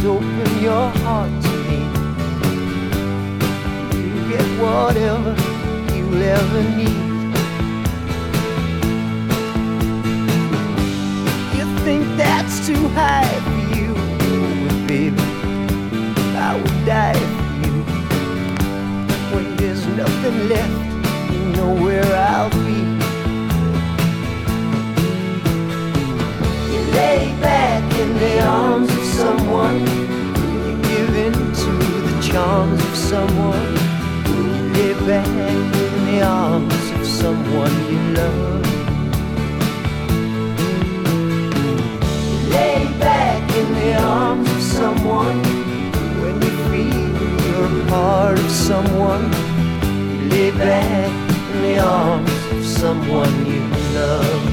open your heart to me. You get whatever you'll ever need. You think that's too high for you, but baby, I would die for you. When there's nothing left, you know where I'll be. You lay back in the arms of someone, you give in to the charms of someone. You lay back in the arms of someone you love. You lay back in the arms of someone when you feel you're a part of someone. You lay back in the arms of someone you love.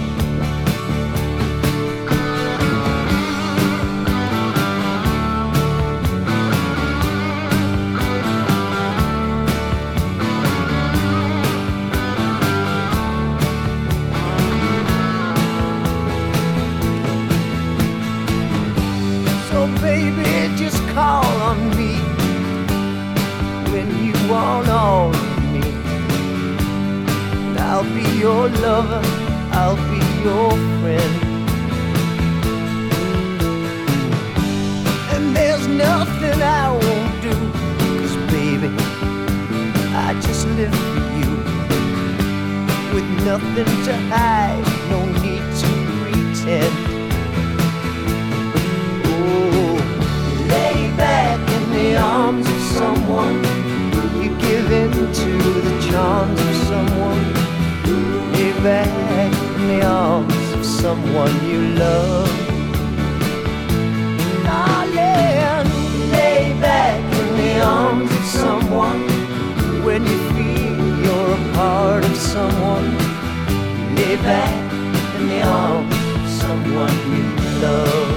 So baby, just call on me when you want all of me. And I'll be your lover, I'll be your friend. And there's nothing I won't do, 'cause baby, I just live for you. With nothing to hide, no need to pretend. Lay back in the arms of someone, you give in to the charms of someone. Lay back in the arms of someone you love. Oh yeah, lay back in the arms of someone when you feel you're a part of someone. Lay back in the arms of someone you love.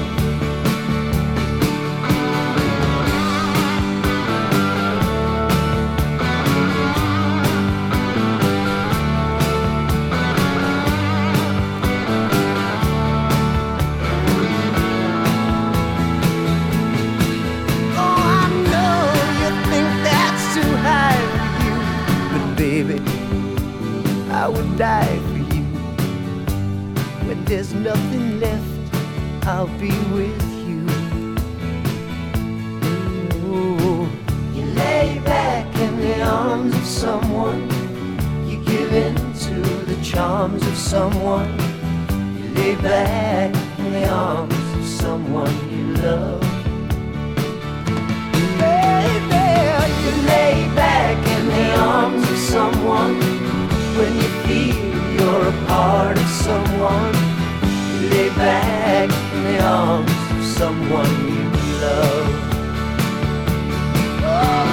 Baby, I would die for you. When there's nothing left, I'll be with you. Ooh. You lay back in the arms of someone, you give in to the charms of someone. You lay back in the arms of someone you love. Baby, you lay back in the arms of someone when you feel you're a part of someone. You lay back in the arms of someone you love. Oh.